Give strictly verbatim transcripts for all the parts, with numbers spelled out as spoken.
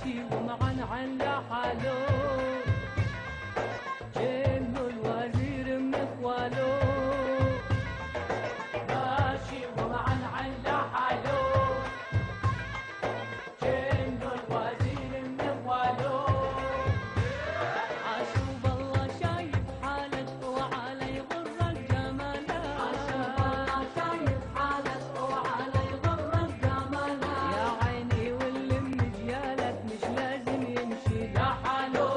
ماشي ومعنعن لحاله، جنه الوزير من اخواله، ماشي ومعنعن لحاله، جنه الوزير من اخواله. عشوب الله شايف حالك وعلي غرك جمالك، عشوب الله شايف حالك وعلي غرك جمالك. يا عيني واللي من جيالك مش لازم يمشي لحاله،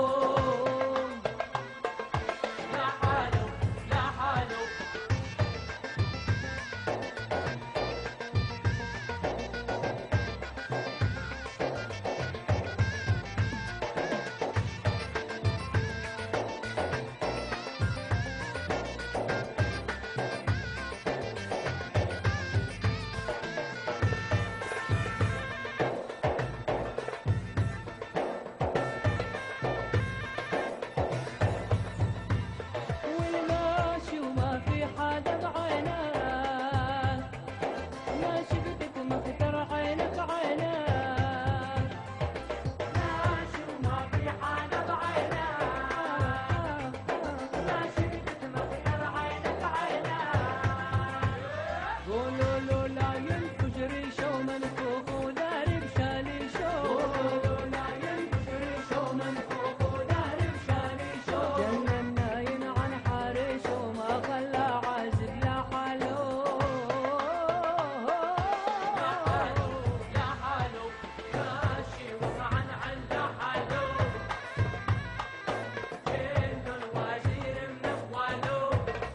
لحاله لحاله. والماشي وما في حدا بعينك، ما شفتك وما خطر عينك عينك، ماشي وما في حدا بعينك، ما شفتك وما خطر عينك عينك. قولوا له لا ينفش ريشه ومنفوخ وداري بشالي شو، قولوا له لا ينفش ريشه ومنفوخ وداري بشالي شو. جننا ينعن حارشه وما خلى عازب لحاله، لحاله لحاله. ماشي ومعنعن لحاله، جنه الوزير من اخواله.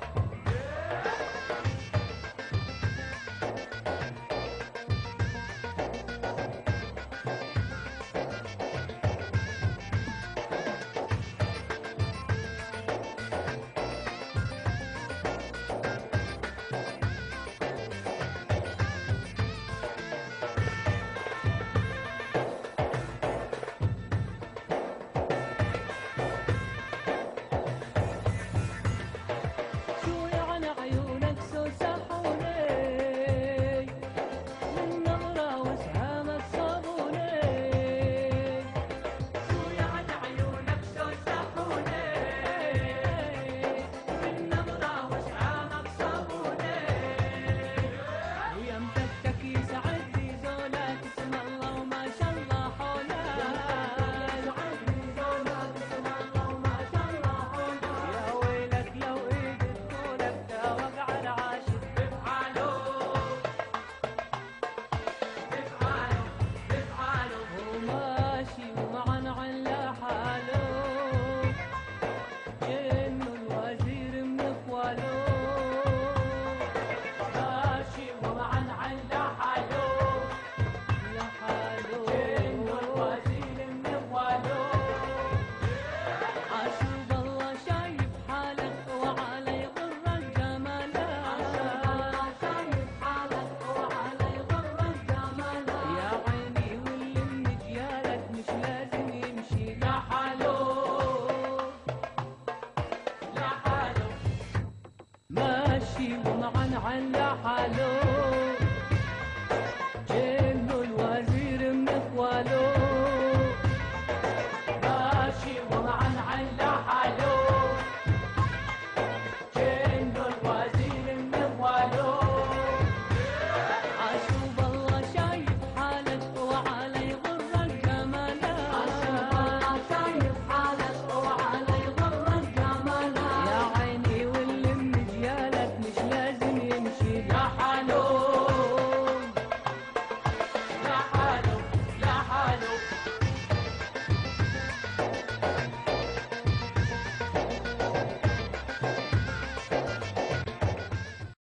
شو يعني عيونك سو سحوني، من نظرة وسهامك صابوني. شو يعني عيونك سو سحوني، من نظرة وسهامك صابوني. ويا مفتك